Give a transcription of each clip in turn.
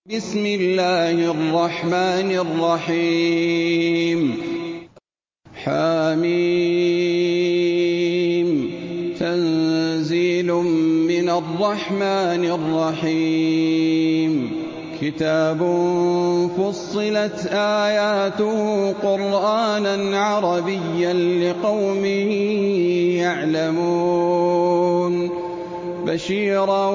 بسم الله الرحمن الرحيم حم تنزيل من الرحمن الرحيم كتاب فصلت آياته قرآنا عربيا لقوم يعلمون بشيرا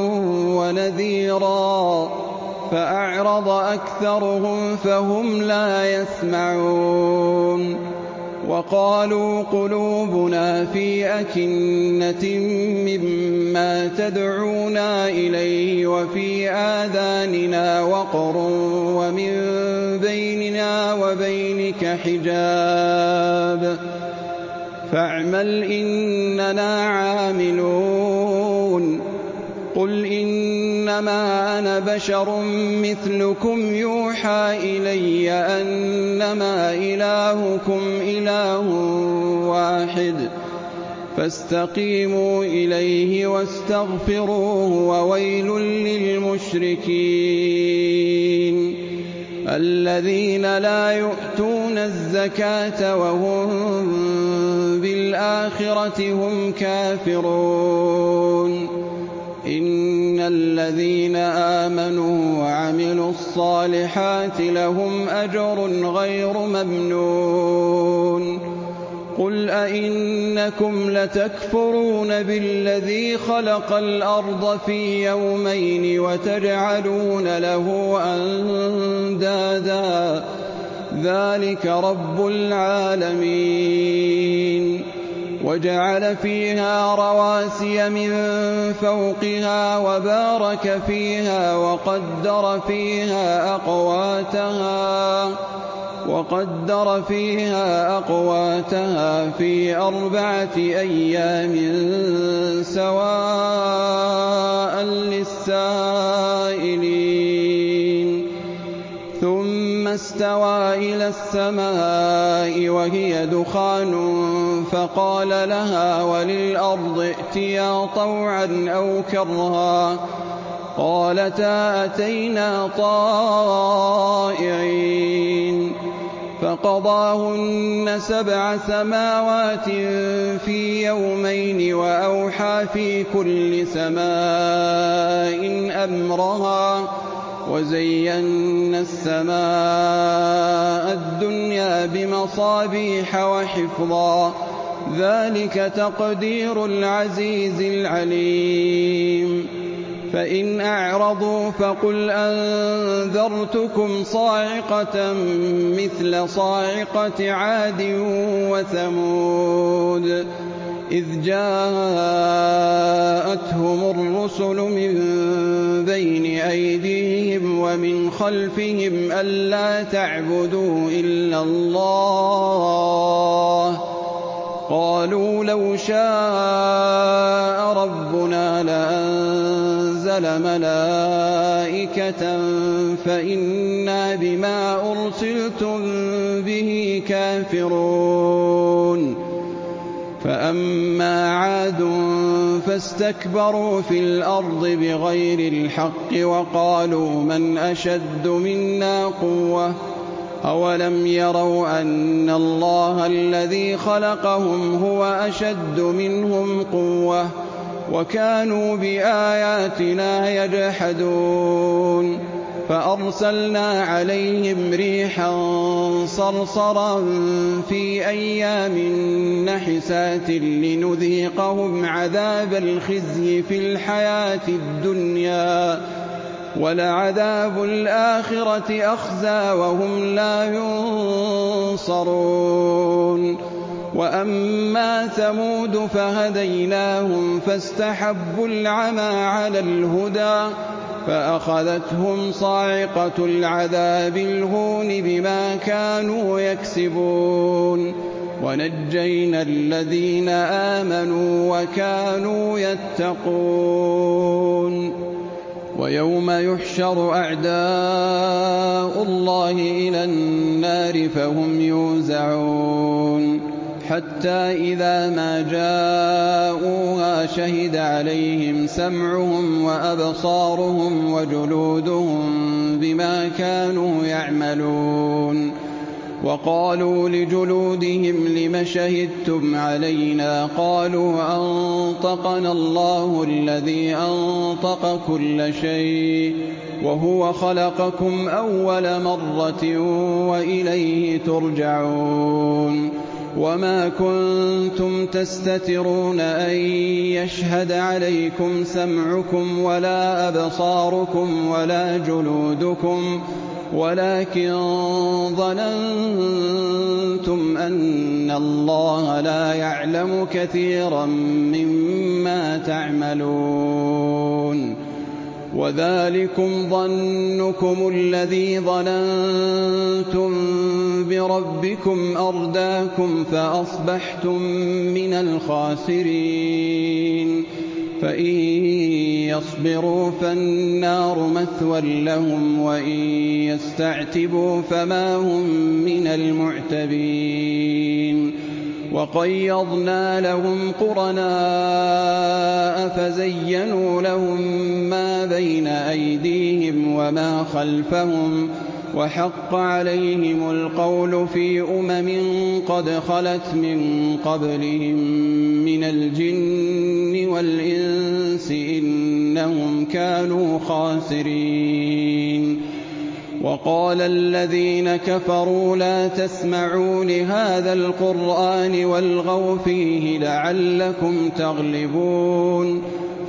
ونذيرا فأعرض أكثرهم فهم لا يسمعون وقالوا قلوبنا في أكنة مما تدعونا إليه وفي آذاننا وقر ومن بيننا وبينك حجاب فاعمل إننا عاملون قل إنما أنا بشر مثلكم يوحى إلي أنما إلهكم إله واحد فاستقيموا إليه واستغفروه وويل للمشركين الذين لا يؤتون الزكاة وهم بالآخرة هم كافرون إن الذين آمنوا وعملوا الصالحات لهم أجر غير ممنون قل أئنكم لتكفرون بالذي خلق الأرض في يومين وتجعلون له أندادا ذلك رب العالمين وجعل فيها رواسي من فوقها وبارك فيها وقدر فيها أقواتها في 4 أيام سواء للسائلين ثم استوى إلى السماء وهي دخان فقال لها وللأرض ائتيا طوعا أو كرها قالتا أتينا طائعين فقضاهن 7 سماوات في يومين وأوحى في كل سماء أمرها وزينا السماء الدنيا بمصابيح وحفظا ذلك تقدير العزيز العليم فإن أعرضوا فقل أنذرتكم صاعقة مثل صاعقة عاد وثمود إذ جاءتهم الرسل من بين أيديهم ومن خلفهم ألا تعبدوا إلا الله قالوا لو شاء ربنا لأنزل ملائكة فإنا بما أرسلتم به كافرون فأما عاد فاستكبروا في الأرض بغير الحق وقالوا من أشد منا قوة أولم يروا أن الله الذي خلقهم هو أشد منهم قوة وكانوا بآياتنا يجحدون فأرسلنا عليهم ريحا صرصرا في أيام نحسات لنذيقهم عذاب الخزي في الحياة الدنيا ولعذاب الآخرة أخزى وهم لا ينصرون وأما ثمود فهديناهم فاستحبوا العمى على الهدى فأخذتهم صاعقة العذاب الهون بما كانوا يكسبون ونجينا الذين آمنوا وكانوا يتقون ويوم يحشر أعداء الله إلى النار فهم يوزعون حتى إذا ما جاءوها شهد عليهم سمعهم وأبصارهم وجلودهم بما كانوا يعملون. وقالوا لجلودهم لم شهدتم علينا؟ قالوا أنطقنا الله الذي أنطق كل شيء وهو خلقكم أول مرة وإليه ترجعون. وما كنتم تستترون أن يشهد عليكم سمعكم ولا أبصاركم ولا جلودكم ولكن ظننتم أن الله لا يعلم كثيرا مما تعملون. وذلكم ظنكم الذي ظننتم بربكم أرداكم فأصبحتم من الخاسرين. فإن يصبروا فالنار مثوى لهم وإن يستعتبوا فما هم من المعتبين. وقيضنا لهم قرناء فزينوا لهم ما بين أيديهم وما خلفهم وحق عليهم القول في قد خلت من قبلهم من الجن والإنس إنهم كانوا خاسرين. وقال الذين كفروا لا تسمعوا لهذا القرآن والغوا فيه لعلكم تغلبون.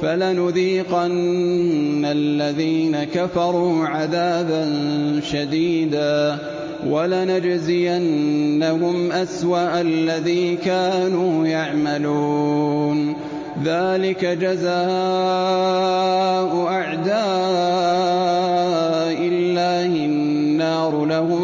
فلنذيقن الذين كفروا عذابا شديدا ولنجزينهم أسوأ الذي كانوا يعملون. ذلك جزاء أعداء الله النار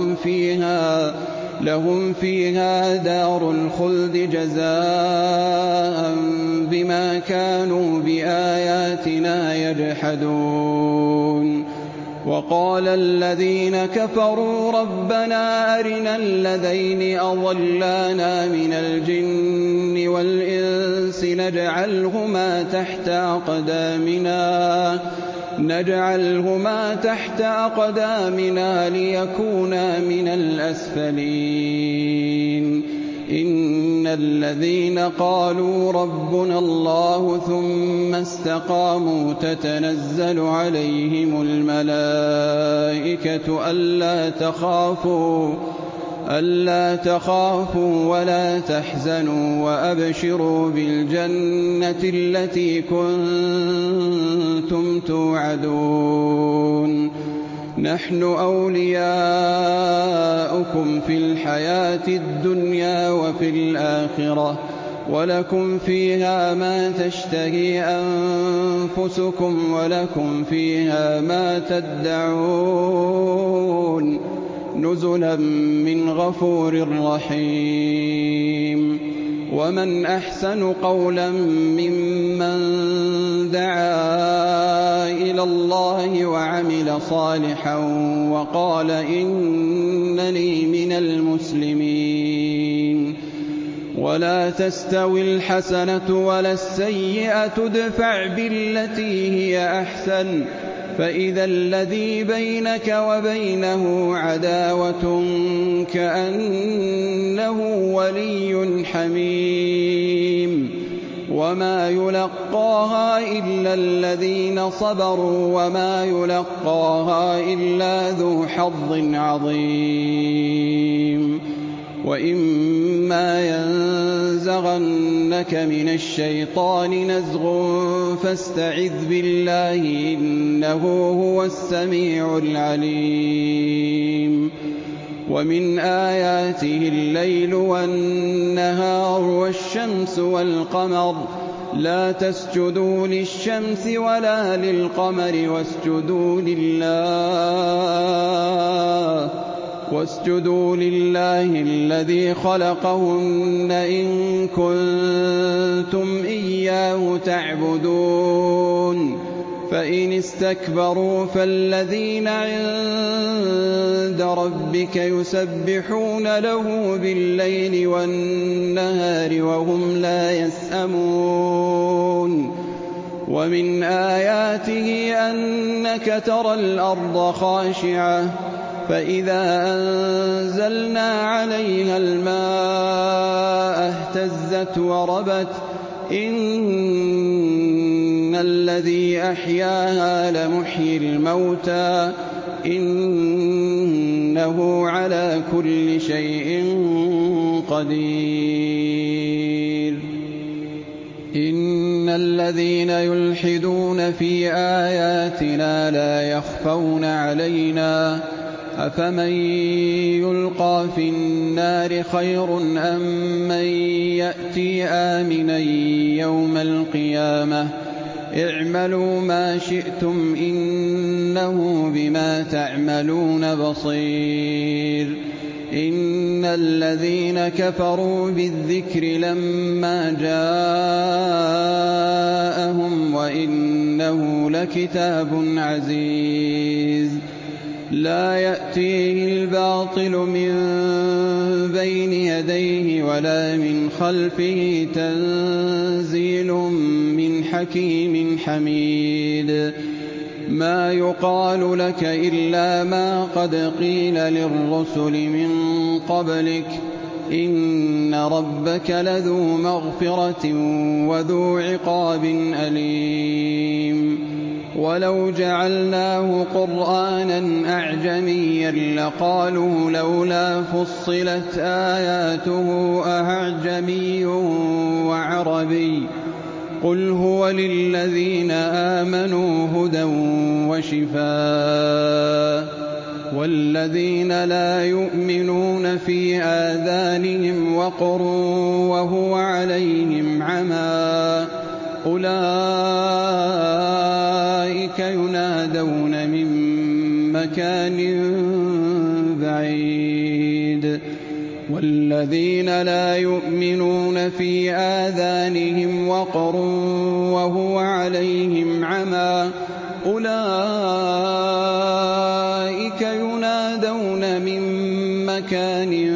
لهم فيها دار الخلد جزاء بما كانوا بآياتنا يجحدون. وقال الذين كفروا ربنا أرنا الذين أضلانا من الجن والإنس نجعلهما تحت أقدامنا ليكونا من الأسفلين. إن الذين قالوا ربنا الله ثم استقاموا تتنزل عليهم الملائكة ألا تخافوا ولا تحزنوا وأبشروا بالجنة التي كنتم توعدون. نحن أولياؤكم في الحياة الدنيا وفي الآخرة ولكم فيها ما تشتهي أنفسكم ولكم فيها ما تدعون نزلا من غفور رحيم. ومن أحسن قولا ممن دعا إلى الله وعمل صالحا وقال إنني من المسلمين. ولا تستوي الحسنة ولا السيئة ادفع بالتي هي أحسن فإذا الذي بينك وبينه عداوة كأنه ولي حميم. وما يلقاها إلا الذين صبروا وما يلقاها إلا ذو حظ عظيم. وإما ينزغنك من الشيطان نزغ فاستعذ بالله إنه هو السميع العليم. ومن آياته الليل والنهار والشمس والقمر لا تسجدوا للشمس ولا للقمر واسجدوا لله الذي خلقهن إن كنتم إياه تعبدون فإن استكبروا فالذين عند ربك يسبحون له بالليل والنهار وهم لا يسأمون ومن آياته أنك ترى الأرض خاشعة فإذا أنزلنا عليها الماء اهتزت وربت إن الذي أحياها لمحيي الموتى إنه على كل شيء قدير إن الذين يلحدون في آياتنا لا يخفون علينا أفمن يلقى في النار خير أم من يأتي آمنا يوم القيامة اعملوا ما شئتم إنه بما تعملون بصير إن الذين كفروا بالذكر لما جاءهم وإنه لكتاب عزيز لا يأتيه الباطل من بين يديه ولا من خلفه تنزيل من حكيم حميد ما يقال لك إلا ما قد قيل للرسل من قبلك إن ربك لذو مغفرة وذو عقاب أليم ولو جعلناه قرآنا أعجميا لقالوا لولا فصلت آياته أعجمي وعربي قل هو للذين آمنوا هدى وشفاء والذين لا يؤمنون في آذانهم وقر وهو عليهم عمى أولئك ينادون من مكان بعيد والذين لا يؤمنون في آذانهم وقر وهو عليهم عمى أولئك ينادون من مكان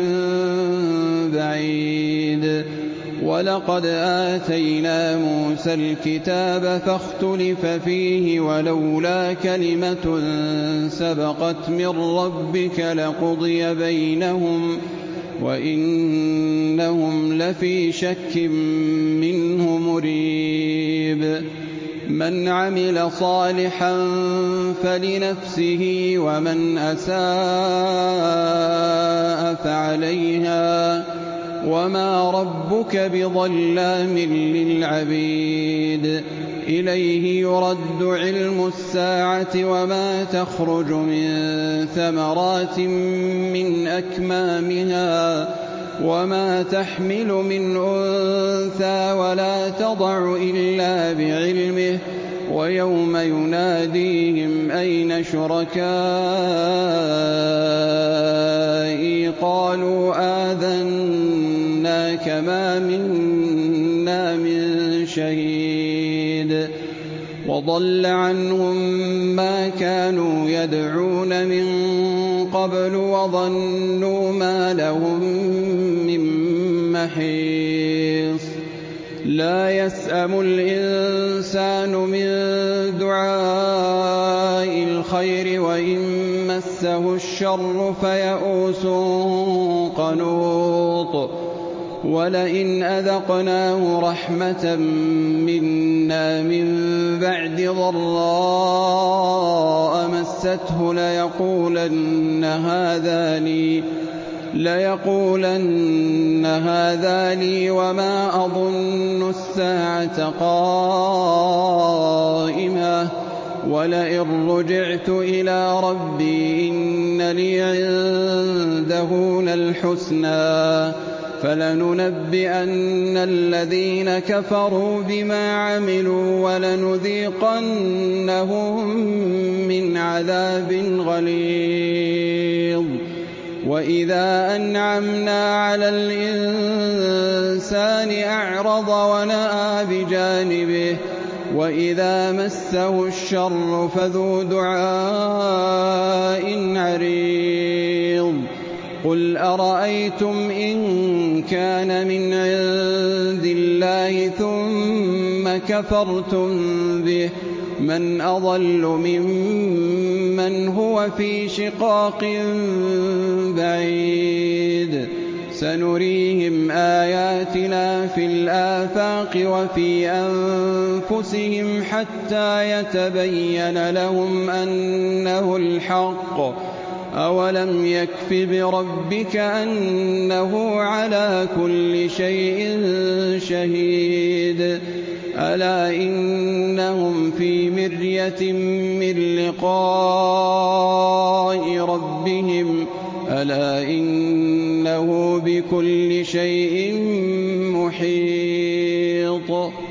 بعيد ولقد آتينا موسى الكتاب فاختلف فيه ولولا كلمة سبقت من ربك لقضي بينهم وإنهم لفي شك منه مريب من عمل صالحا فلنفسه ومن أساء فعليها وما ربك بظلام للعبيد إليه يرد علم الساعة وما تخرج من ثمرات من أكمامها وما تحمل من أنثى ولا تضع إلا بعلمه ويوم يناديهم أين شركائي قالوا آذناك ما منا من شهيد وضل عنهم ما كانوا يدعون من قبل وظنوا ما لهم من محيص لا يسأم الإنسان من دعاء الخير وإن مسه الشر فيئوس قنوط ولئن أذقناه رحمة منا من بعد ضراء مسته ليقولن هذا لي وما أظن الساعة قائمة ولئن رجعت إلى ربي إن لي عنده للحسنى فلننبئن الذين كفروا بما عملوا ولنذيقنهم من عذاب غليظ وإذا أنعمنا على الإنسان أعرض ونأى بجانبه وإذا مسه الشر فذو دعاء عريض قل أرأيتم إن كان من عند الله ثم كفرتم به من أضل ممن هو في شقاق بعيد سنريهم آياتنا في الآفاق وفي أنفسهم حتى يتبين لهم أنه الحق أولم يكف بربك أنه على كل شيء شهيد ألا إنهم في مرية من لقاء ربهم ألا إنه بكل شيء محيط